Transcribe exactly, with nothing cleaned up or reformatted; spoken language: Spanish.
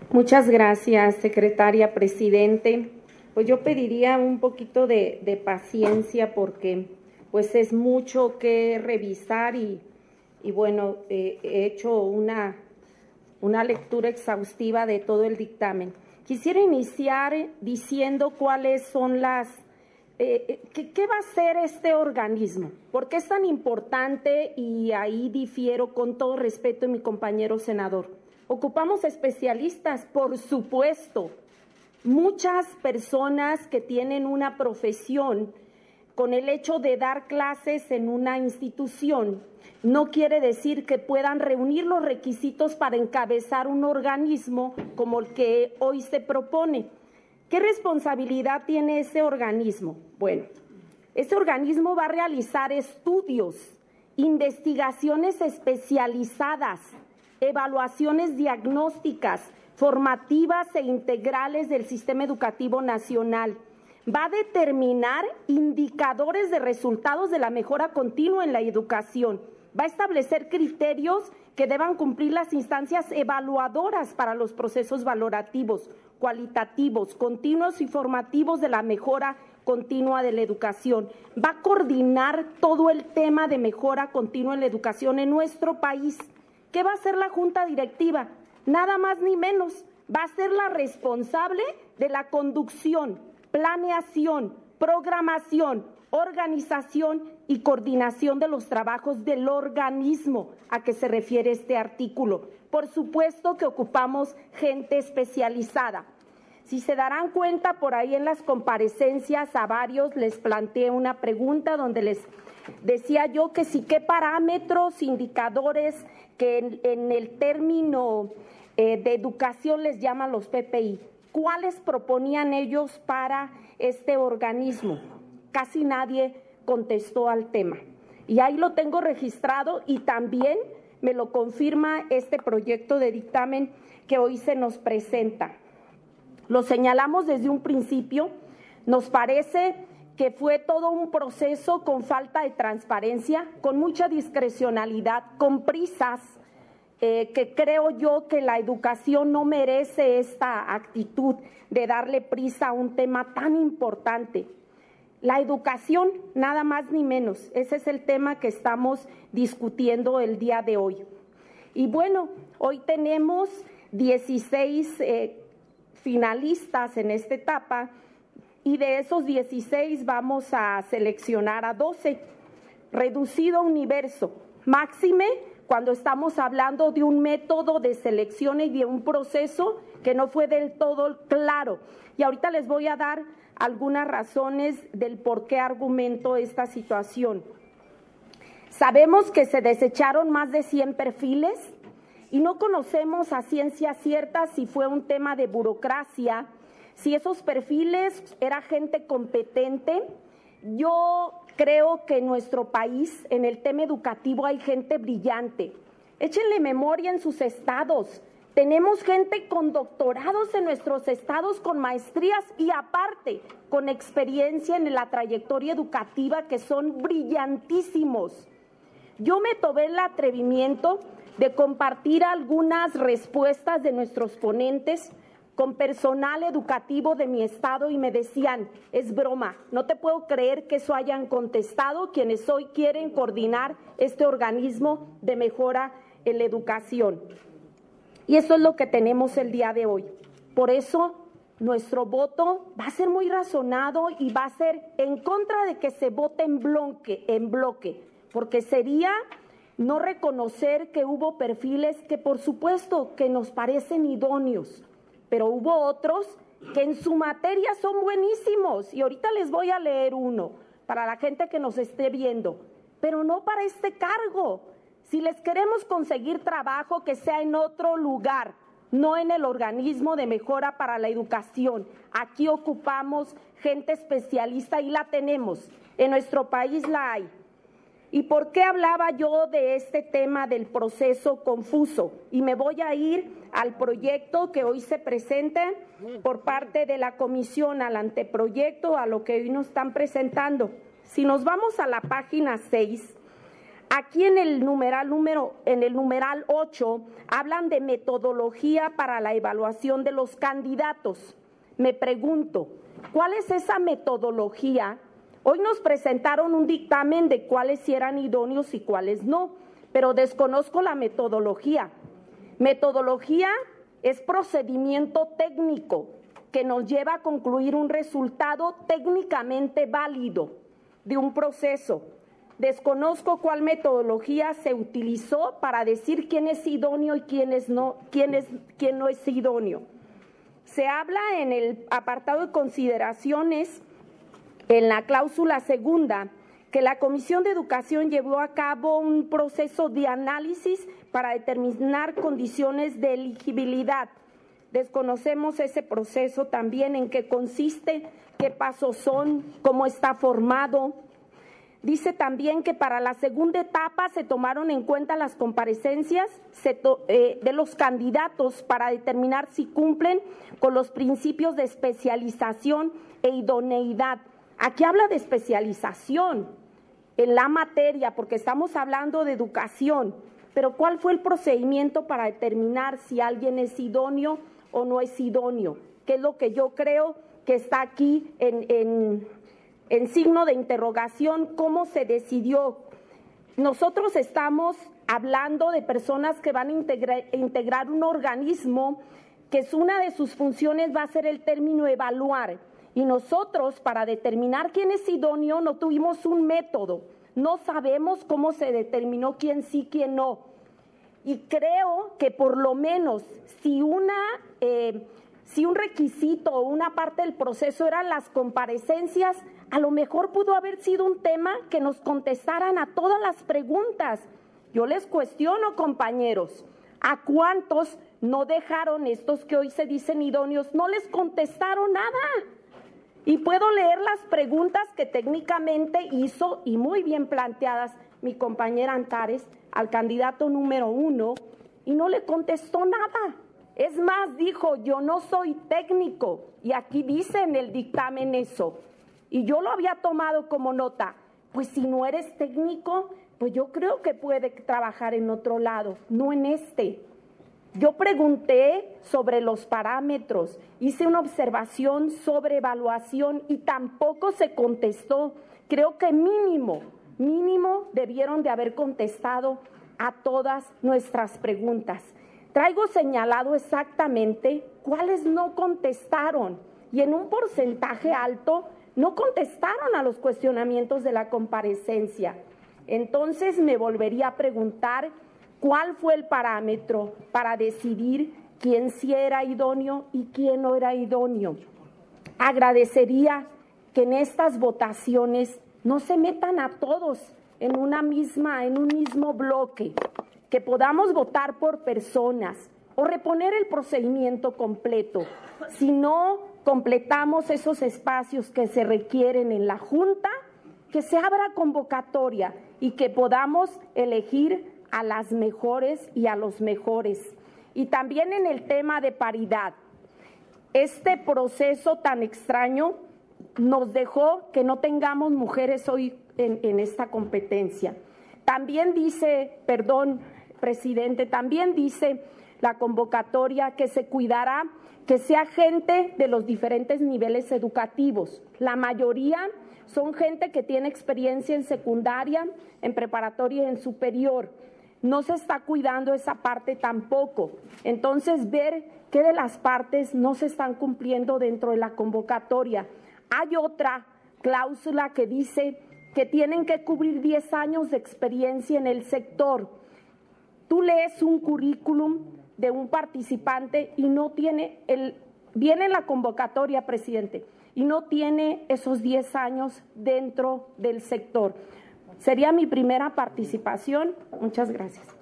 Muchas gracias, secretaria, presidente. Pues yo pediría un poquito de, de paciencia porque pues es mucho que revisar y, y bueno, eh, he hecho una, una lectura exhaustiva de todo el dictamen. Quisiera iniciar diciendo cuáles son las, eh, ¿qué, qué va a hacer este organismo? ¿Por qué es tan importante? Y ahí difiero con todo respeto de mi compañero senador. Ocupamos especialistas, por supuesto. Muchas personas que tienen una profesión con el hecho de dar clases en una institución no quiere decir que puedan reunir los requisitos para encabezar un organismo como el que hoy se propone. ¿Qué responsabilidad tiene ese organismo? Bueno, ese organismo va a realizar estudios, investigaciones especializadas, evaluaciones diagnósticas, formativas e integrales del sistema educativo nacional. Va a determinar indicadores de resultados de la mejora continua en la educación. Va a establecer criterios que deban cumplir las instancias evaluadoras para los procesos valorativos, cualitativos, continuos y formativos de la mejora continua de la educación. Va a coordinar todo el tema de mejora continua en la educación en nuestro país. ¿Qué va a hacer la Junta Directiva? Nada más ni menos. Va a ser la responsable de la conducción, planeación, programación, organización y coordinación de los trabajos del organismo a que se refiere este artículo. Por supuesto que ocupamos gente especializada. Si se darán cuenta, por ahí en las comparecencias a varios les planteé una pregunta donde les decía yo que sí, qué parámetros, indicadores que en, en el término eh, de educación les llaman los P P I. ¿Cuáles proponían ellos para este organismo? Casi nadie contestó al tema. Y ahí lo tengo registrado y también me lo confirma este proyecto de dictamen que hoy se nos presenta. Lo señalamos desde un principio, nos parece que fue todo un proceso con falta de transparencia, con mucha discrecionalidad, con prisas, eh, que creo yo que la educación no merece esta actitud de darle prisa a un tema tan importante. La educación, nada más ni menos, ese es el tema que estamos discutiendo el día de hoy. Y bueno, hoy tenemos dieciséis eh, finalistas en esta etapa y de esos dieciséis vamos a seleccionar a doce, reducido universo, máxime cuando estamos hablando de un método de selección y de un proceso que no fue del todo claro. Y ahorita les voy a dar algunas razones del por qué argumento esta situación. Sabemos que se desecharon más de cien perfiles y no conocemos a ciencia cierta si fue un tema de burocracia, si esos perfiles era gente competente. Yo creo que en nuestro país, en el tema educativo, hay gente brillante. Échenle memoria en sus estados. Tenemos gente con doctorados en nuestros estados, con maestrías y aparte con experiencia en la trayectoria educativa que son brillantísimos. Yo me tomé el atrevimiento de compartir algunas respuestas de nuestros ponentes con personal educativo de mi estado y me decían, es broma, no te puedo creer que eso hayan contestado quienes hoy quieren coordinar este organismo de mejora en la educación. Y eso es lo que tenemos el día de hoy. Por eso nuestro voto va a ser muy razonado y va a ser en contra de que se vote en bloque, en bloque, porque sería no reconocer que hubo perfiles que por supuesto que nos parecen idóneos, pero hubo otros que en su materia son buenísimos y ahorita les voy a leer uno para la gente que nos esté viendo, pero no para este cargo. Si les queremos conseguir trabajo, que sea en otro lugar, no en el organismo de mejora para la educación. Aquí ocupamos gente especialista y la tenemos, en nuestro país la hay. ¿Y por qué hablaba yo de este tema del proceso confuso? Y me voy a ir al proyecto que hoy se presenta por parte de la comisión, al anteproyecto, a lo que hoy nos están presentando. Si nos vamos a la página seis, Aquí en el numeral número, en el numeral ocho, hablan de metodología para la evaluación de los candidatos. Me pregunto, ¿cuál es esa metodología? Hoy nos presentaron un dictamen de cuáles sí eran idóneos y cuáles no, pero desconozco la metodología. Metodología es procedimiento técnico que nos lleva a concluir un resultado técnicamente válido de un proceso. Desconozco cuál metodología se utilizó para decir quién es idóneo y quién, es no, quién, es, quién no es idóneo. Se habla en el apartado de consideraciones, en la cláusula segunda, que la Comisión de Educación llevó a cabo un proceso de análisis para determinar condiciones de elegibilidad. Desconocemos ese proceso también, en qué consiste, qué pasos son, cómo está formado. Dice también que para la segunda etapa se tomaron en cuenta las comparecencias de los candidatos para determinar si cumplen con los principios de especialización e idoneidad. Aquí habla de especialización en la materia, porque estamos hablando de educación, pero ¿cuál fue el procedimiento para determinar si alguien es idóneo o no es idóneo? Que es lo que yo creo que está aquí en... en En signo de interrogación, ¿cómo se decidió? Nosotros estamos hablando de personas que van a integrar, integrar un organismo que es una de sus funciones va a ser el término evaluar. Y nosotros, para determinar quién es idóneo, no tuvimos un método. No sabemos cómo se determinó quién sí, quién no. Y creo que por lo menos si una... Eh, Si un requisito o una parte del proceso eran las comparecencias, a lo mejor pudo haber sido un tema que nos contestaran a todas las preguntas. Yo les cuestiono, compañeros, ¿a cuántos no dejaron estos que hoy se dicen idóneos? No les contestaron nada. Y puedo leer las preguntas que técnicamente hizo, y muy bien planteadas, mi compañera Antares al candidato número uno, y no le contestó nada. Es más, dijo, yo no soy técnico, y aquí dice en el dictamen eso, y yo lo había tomado como nota. Pues si no eres técnico, pues yo creo que puede trabajar en otro lado, no en este. Yo pregunté sobre los parámetros, hice una observación sobre evaluación y tampoco se contestó. Creo que mínimo, mínimo debieron de haber contestado a todas nuestras preguntas. Traigo señalado exactamente cuáles no contestaron y en un porcentaje alto no contestaron a los cuestionamientos de la comparecencia. Entonces me volvería a preguntar cuál fue el parámetro para decidir quién sí era idóneo y quién no era idóneo. Agradecería que en estas votaciones no se metan a todos en una misma, en un mismo bloque, que podamos votar por personas o reponer el procedimiento completo. Si no completamos esos espacios que se requieren en la Junta, que se abra convocatoria y que podamos elegir a las mejores y a los mejores. Y también en el tema de paridad, este proceso tan extraño nos dejó que no tengamos mujeres hoy en, en esta competencia. También dice, perdón, presidente, también dice la convocatoria que se cuidará que sea gente de los diferentes niveles educativos. La mayoría son gente que tiene experiencia en secundaria, en preparatoria y en superior. No se está cuidando esa parte tampoco. Entonces, ver qué de las partes no se están cumpliendo dentro de la convocatoria. Hay otra cláusula que dice que tienen que cubrir diez años de experiencia en el sector. Tú lees un currículum de un participante y no tiene, el, viene en la convocatoria, presidente, y no tiene esos diez años dentro del sector. Sería mi primera participación. Muchas gracias.